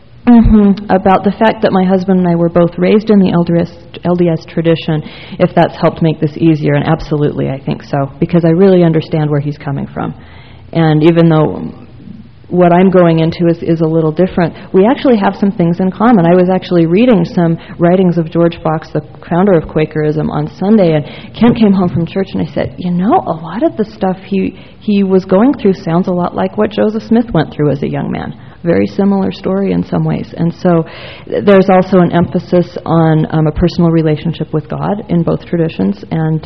the fact that my husband and I were both raised in the LDS tradition, if that's helped make this easier, and absolutely, I think so, because I really understand where he's coming from. And even though what I'm going into is a little different, we actually have some things in common. I was actually reading some writings of George Fox, the founder of Quakerism, on Sunday, and Kent came home from church, and I said, you know, a lot of the stuff he was going through sounds a lot like what Joseph Smith went through as a young man. Very similar story in some ways. And so there's also an emphasis on a personal relationship with God in both traditions. And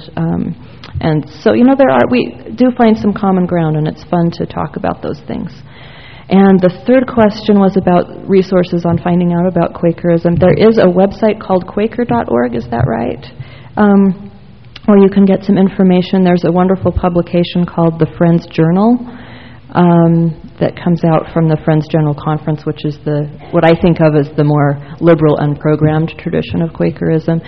so, you know, we do find some common ground, and it's fun to talk about those things. And the third question was about resources on finding out about Quakerism. There is a website called Quaker.org, is that right? Where you can get some information. There's a wonderful publication called The Friends Journal, that comes out from the Friends General Conference, which is what I think of as the more liberal, unprogrammed tradition of Quakerism.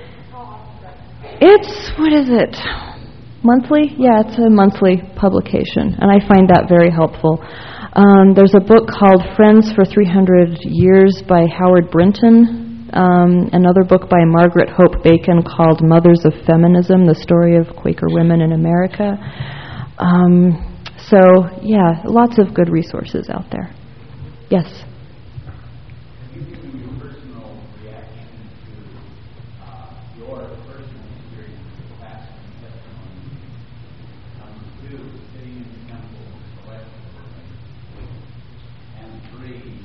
It's, what is it, monthly? Yeah, it's a monthly publication, and I find that very helpful. There's a book called Friends for 300 Years by Howard Brinton, another book by Margaret Hope Bacon called Mothers of Feminism, the Story of Quaker Women in America. So, yeah, lots of good resources out there. Yes? Can you give me your personal reaction to your personal experience with past testimony comes to sitting in the temple collectively, and 3,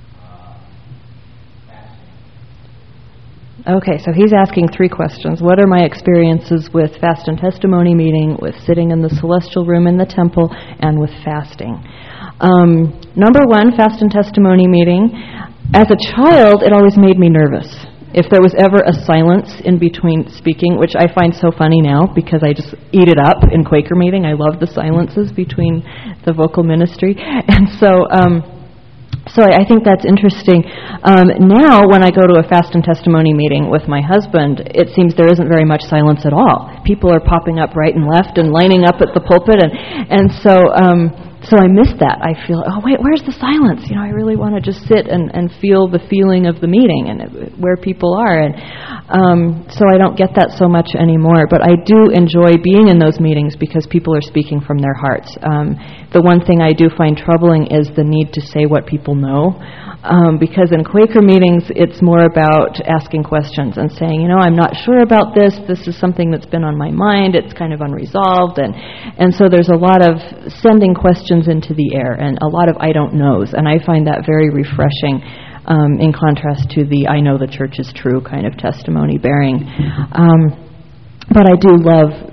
fasting? Okay, so he's asking 3 questions. What are my experiences with fast and testimony meeting, with sitting in the celestial room in the temple, and with fasting? Number 1, fast and testimony meeting. As a child, it always made me nervous. If there was ever a silence in between speaking, which I find so funny now because I just eat it up in Quaker meeting. I love the silences between the vocal ministry. And so I think that's interesting. Now, when I go to a fast and testimony meeting with my husband, it seems there isn't very much silence at all. People are popping up right and left and lining up at the pulpit, and so I miss that. I feel, oh wait, where's the silence? You know, I really want to just sit and feel the feeling of the meeting and where people are, and so I don't get that so much anymore. But I do enjoy being in those meetings because people are speaking from their hearts. The one thing I do find troubling is the need to say what people know, because in Quaker meetings it's more about asking questions and saying, you know, I'm not sure about this. This is something that's been on my mind. It's kind of unresolved, and so there's a lot of sending questions into the air and a lot of I don't knows, and I find that very refreshing. in contrast to the I know the church is true kind of testimony bearing. But I do love,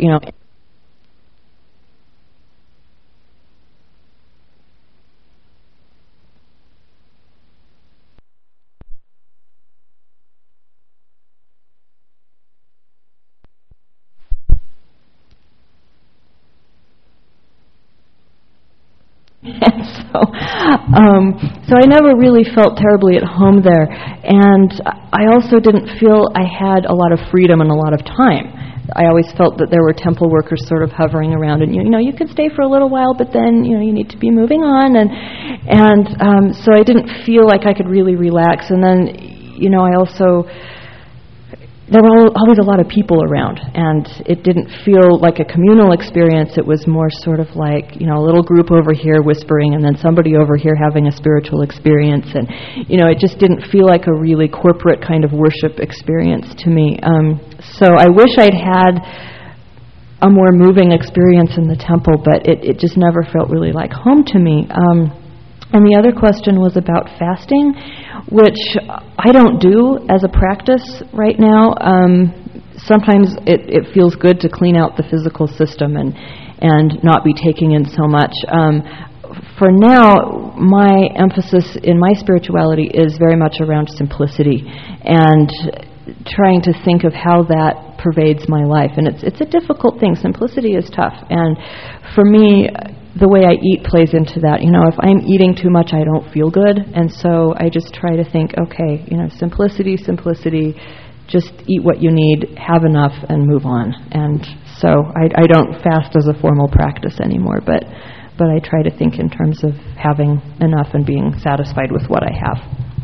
so I never really felt terribly at home there, and I also didn't feel I had a lot of freedom and a lot of time. I always felt that there were temple workers sort of hovering around, and you could stay for a little while, but then you need to be moving on, and so I didn't feel like I could really relax. And then I also, there were always a lot of people around, and it didn't feel like a communal experience. It was more sort of like, a little group over here whispering, and then somebody over here having a spiritual experience, and it just didn't feel like a really corporate kind of worship experience to me. So I wish I'd had a more moving experience in the temple, but it just never felt really like home to me. And the other question was about fasting, which I don't do as a practice right now. Sometimes it feels good to clean out the physical system and not be taking in so much. For now, my emphasis in my spirituality is very much around simplicity and trying to think of how that pervades my life. And it's a difficult thing. Simplicity is tough. And for me, the way I eat plays into that. If I'm eating too much, I don't feel good. And so I just try to think, okay, simplicity, just eat what you need, have enough, and move on. And so I don't fast as a formal practice anymore, but I try to think in terms of having enough and being satisfied with what I have.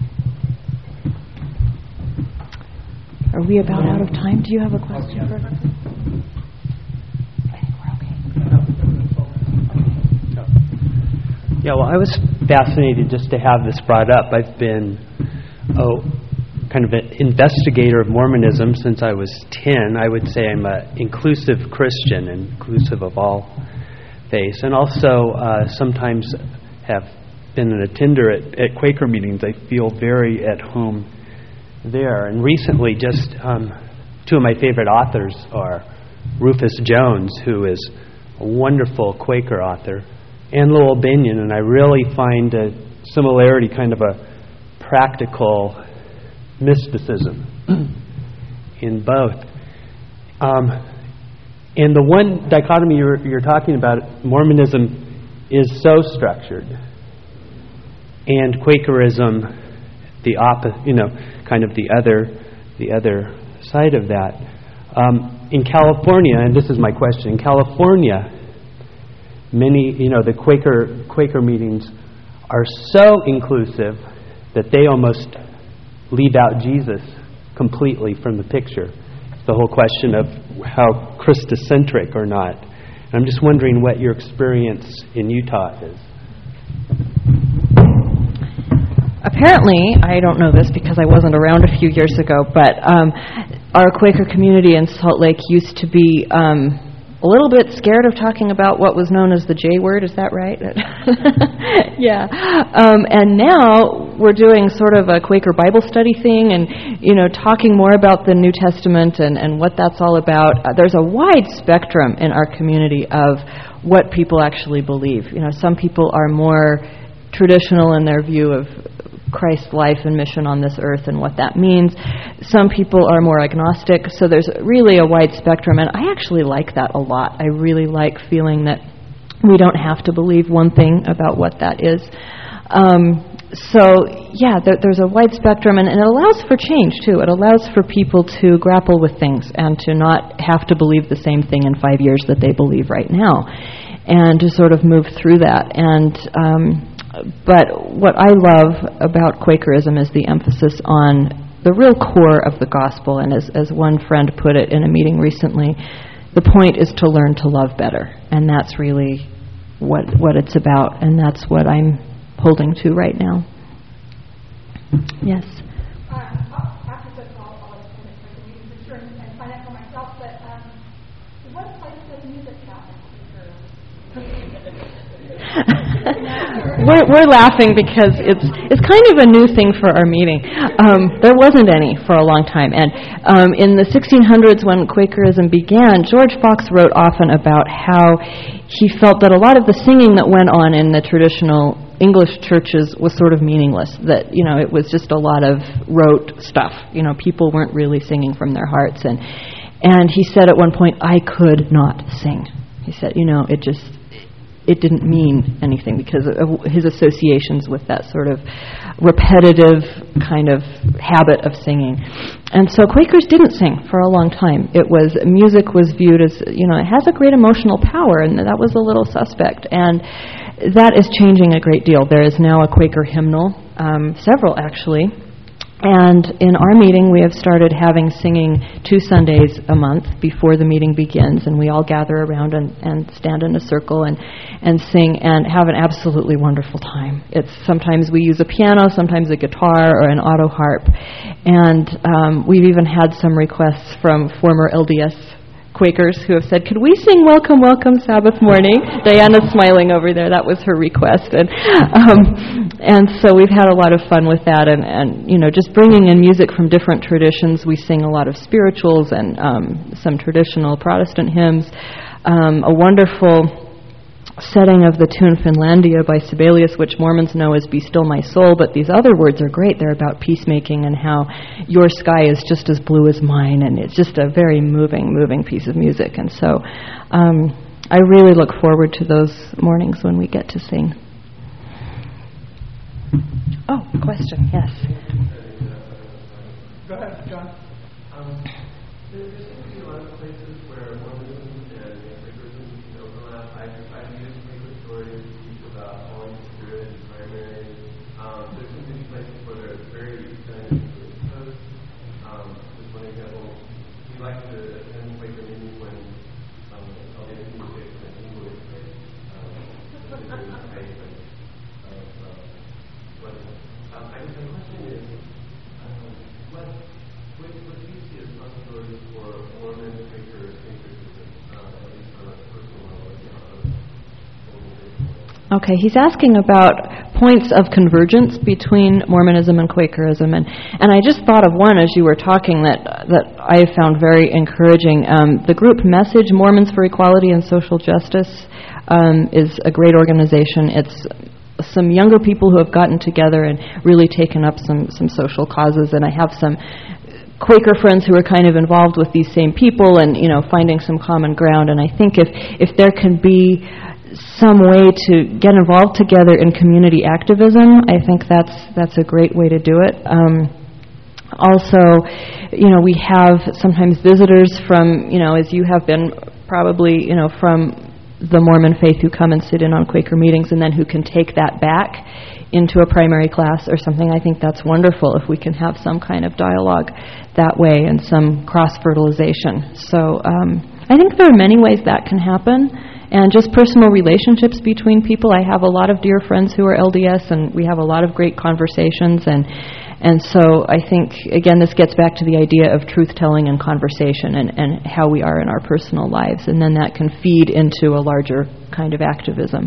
Are we about out of time? Do you have a question for us? Yeah, well, I was fascinated just to have this brought up. I've been kind of an investigator of Mormonism since I was 10. I would say I'm an inclusive Christian, inclusive of all faiths, and also sometimes have been an attender at Quaker meetings. I feel very at home there. And recently, just two of my favorite authors are Rufus Jones, who is a wonderful Quaker author, and Lowell Bennion, and I really find a similarity, kind of a practical mysticism in both. And the one dichotomy you're talking about, Mormonism is so structured, and Quakerism, the opposite, kind of the other side of that. In California, and this is my question, in California, many, the Quaker meetings are so inclusive that they almost leave out Jesus completely from the picture. It's the whole question of how Christocentric or not. And I'm just wondering what your experience in Utah is. Apparently, I don't know this because I wasn't around a few years ago, but our Quaker community in Salt Lake used to be a little bit scared of talking about what was known as the J word. Is that right? Yeah. And now we're doing sort of a Quaker Bible study thing and, talking more about the New Testament and what that's all about. There's a wide spectrum in our community of what people actually believe. Some people are more traditional in their view of Christ's life and mission on this earth and what that means. Some people are more agnostic, so there's really a wide spectrum, and I actually like that a lot. I really like feeling that we don't have to believe one thing about what that is. There's a wide spectrum, and it allows for change, too. It allows for people to grapple with things and to not have to believe the same thing in 5 years that they believe right now, and to sort of move through that. But what I love about Quakerism is the emphasis on the real core of the gospel. And as one friend put it in a meeting recently, the point is to learn to love better. And that's really what it's about. And that's what I'm holding to right now. Yes? After this, I'll attend the Quaker meetings for sure and find out for myself. But what place does music have in Quaker? we're laughing because it's kind of a new thing for our meeting. There wasn't any for a long time, and in the 1600s when Quakerism began, George Fox wrote often about how he felt that a lot of the singing that went on in the traditional English churches was sort of meaningless, that, it was just a lot of rote stuff. People weren't really singing from their hearts. And he said at one point, I could not sing. He said, it didn't mean anything because of his associations with that sort of repetitive kind of habit of singing. And so Quakers didn't sing for a long time. Music was viewed as, it has a great emotional power, and that was a little suspect. And that is changing a great deal. There is now a Quaker hymnal, several actually. And in our meeting, we have started having singing 2 Sundays a month before the meeting begins, and we all gather around and stand in a circle and sing and have an absolutely wonderful time. Sometimes we use a piano, sometimes a guitar or an auto harp, and we've even had some requests from former LDS Quakers who have said, could we sing Welcome, Welcome Sabbath Morning? Diana's smiling over there. That was her request. And so we've had a lot of fun with that, and just bringing in music from different traditions. We sing a lot of spirituals and some traditional Protestant hymns. A wonderful setting of the tune Finlandia by Sibelius, which Mormons know as Be Still My Soul, but these other words are great. They're about peacemaking and how your sky is just as blue as mine, and it's just a very moving piece of music. And so I really look forward to those mornings when we get to sing. Oh, question, yes. Go ahead, John. There seems to be a lot of places where Mormonism and Quakerism overlap. I've used Quaker stories to speak about Holy Spirit and primary. There seem to be places where they're very excited to the coast. Just one example, we like to attend Quaker meetings when all the music and English plays. I guess my question is, what do you see as possibilities for Mormon Quaker syncretism, at least on a personal level, Okay, he's asking about points of convergence between Mormonism and Quakerism, and I just thought of one as you were talking that I found very encouraging. The group Message, Mormons for Equality and Social Justice, is a great organization. It's some younger people who have gotten together and really taken up some social causes, and I have some Quaker friends who are kind of involved with these same people and, finding some common ground. And I think if there can be some way to get involved together in community activism, I think that's a great way to do it. Also, we have sometimes visitors from, as you have been probably, from the Mormon faith who come and sit in on Quaker meetings and then who can take that back into a primary class or something. I think that's wonderful if we can have some kind of dialogue that way and some cross-fertilization. So I think there are many ways that can happen. And just personal relationships between people. I have a lot of dear friends who are LDS, and we have a lot of great conversations. And so I think, again, this gets back to the idea of truth-telling and conversation and how we are in our personal lives. And then that can feed into a larger kind of activism.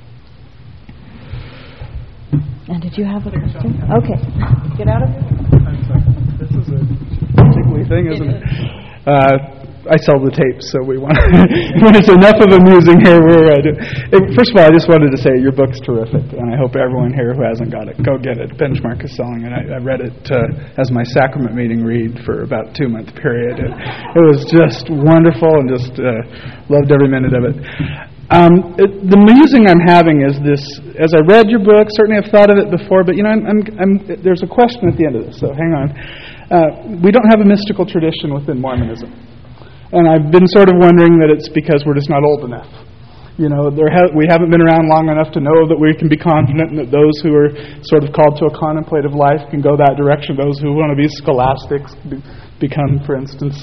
And did you have a question? Okay. Get out of here. This is a jiggly thing, isn't it? I sell the tapes, so we want when it's enough of amusing here, we're ready. First of all, I just wanted to say your book's terrific, and I hope everyone here who hasn't got it, go get it. Benchmark is selling it. I read it as my sacrament meeting read for about a 2-month period. It was just wonderful, and just loved every minute of it. The musing I'm having is this: as I read your book, certainly I've thought of it before, but there's a question at the end of this, so hang on. We don't have a mystical tradition within Mormonism. And I've been sort of wondering that it's because we're just not old enough. We haven't been around long enough to know that we can be confident and that those who are sort of called to a contemplative life can go that direction. Those who want to be scholastics become, for instance,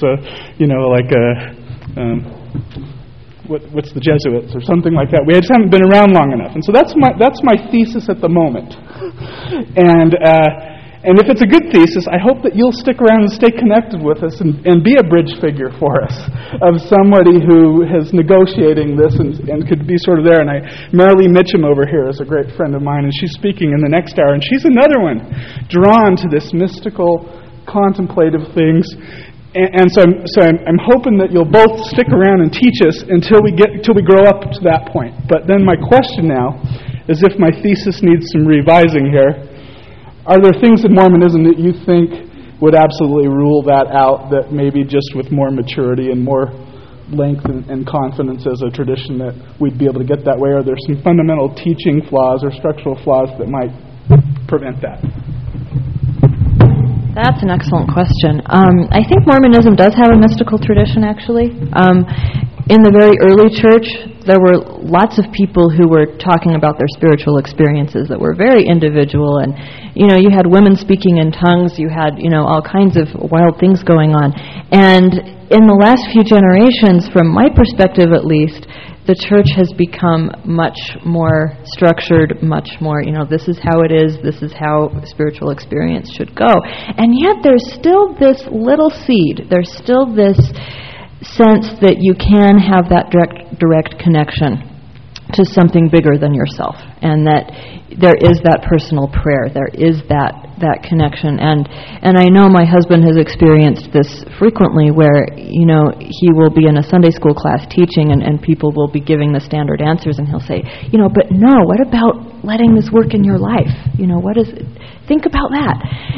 what's the Jesuits or something like that. We just haven't been around long enough. And so that's my thesis at the moment. And And if it's a good thesis, I hope that you'll stick around and stay connected with us and be a bridge figure for us of somebody who is negotiating this and could be sort of there. And Marilee Mitchum over here is a great friend of mine, and she's speaking in the next hour. And she's another one drawn to this mystical, contemplative things. And so I'm hoping that you'll both stick around and teach us until we grow up to that point. But then my question now is, if my thesis needs some revising here, are there things in Mormonism that you think would absolutely rule that out, that maybe just with more maturity and more length and confidence as a tradition that we'd be able to get that way? Are there some fundamental teaching flaws or structural flaws that might prevent that? That's an excellent question. I think Mormonism does have a mystical tradition, actually. In the very early church, there were lots of people who were talking about their spiritual experiences that were very individual, and you had women speaking in tongues, you had all kinds of wild things going on. And in the last few generations, from my perspective at least, the church has become much more structured, much more, this is how it is, this is how spiritual experience should go. And yet there's still this little seed, there's still this sense that you can have that direct connection to something bigger than yourself, and that there is that personal prayer, there is that connection. And I know my husband has experienced this frequently, where he will be in a Sunday school class teaching, and people will be giving the standard answers, and he'll say, but no, what about letting this work in your life? What is it? Think about that.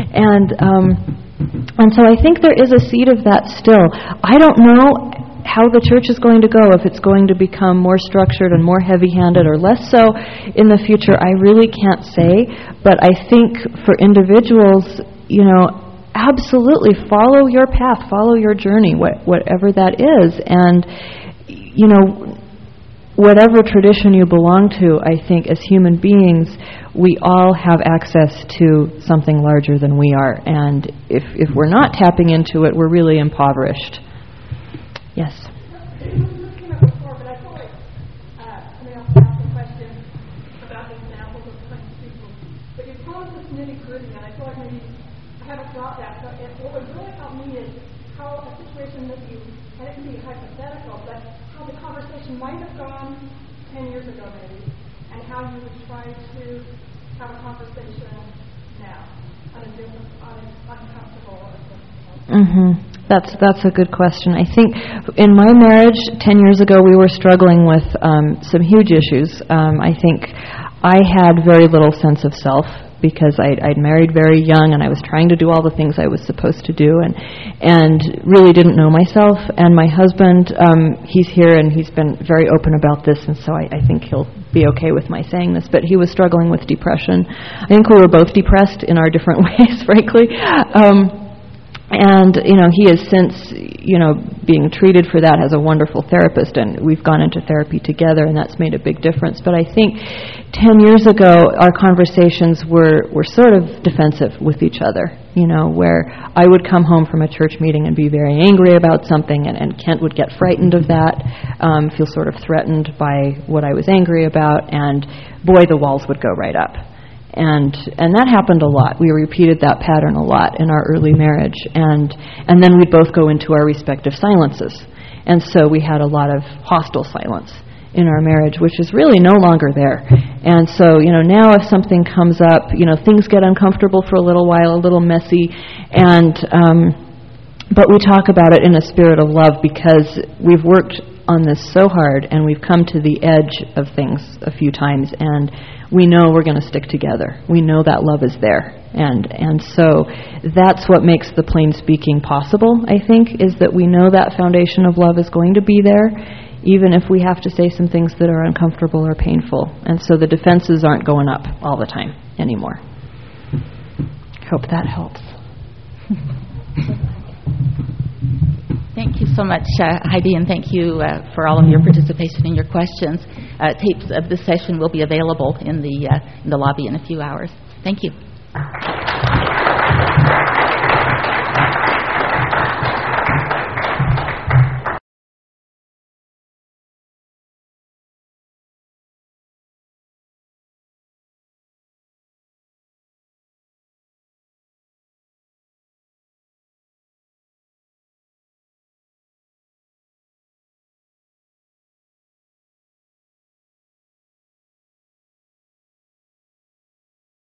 And so I think there is a seed of that still. I don't know how the church is going to go, if it's going to become more structured and more heavy-handed or less so in the future. I really can't say, but I think for individuals, absolutely follow your path, follow your journey, whatever that is. And, whatever tradition you belong to, I think as human beings, we all have access to something larger than we are. And if we're not tapping into it, we're really impoverished. Yes? This came up before, but I feel like somebody else asked a question about examples of Prince people. But you told us this nitty-gritty, and I feel like maybe I haven't got that. So what would really help me is how a situation that and it can be hypothetical, but how the conversation might have gone 10 years ago maybe, and how you would try to have a conversation now on a different, uncomfortable or different. That's a good question. I think in my marriage 10 years ago, we were struggling with some huge issues. I think I had very little sense of self, because I'd married very young, and I was trying to do all the things I was supposed to do, and really didn't know myself. And my husband, he's here, and he's been very open about this, and so I think he'll be okay with my saying this, but he was struggling with depression. I think we were both depressed in our different ways, frankly. And, he is since, being treated for that as a wonderful therapist, and we've gone into therapy together, and that's made a big difference. But I think 10 years ago, our conversations were sort of defensive with each other, where I would come home from a church meeting and be very angry about something, and Kent would get frightened of that, feel sort of threatened by what I was angry about, and boy, the walls would go right up. And that happened a lot. We repeated that pattern a lot in our early marriage. And then we'd both go into our respective silences. And so we had a lot of hostile silence in our marriage, which is really no longer there. And so, now if something comes up, things get uncomfortable for a little while, a little messy. But we talk about it in a spirit of love, because we've worked on this so hard, and we've come to the edge of things a few times, and we know we're going to stick together. We know that love is there. And so that's what makes the plain speaking possible, I think, is that we know that foundation of love is going to be there, even if we have to say some things that are uncomfortable or painful. And so the defenses aren't going up all the time anymore. Hope that helps. Thank you so much, Heidi, and thank you for all of your participation and your questions. Tapes of this session will be available in the lobby in a few hours. Thank you.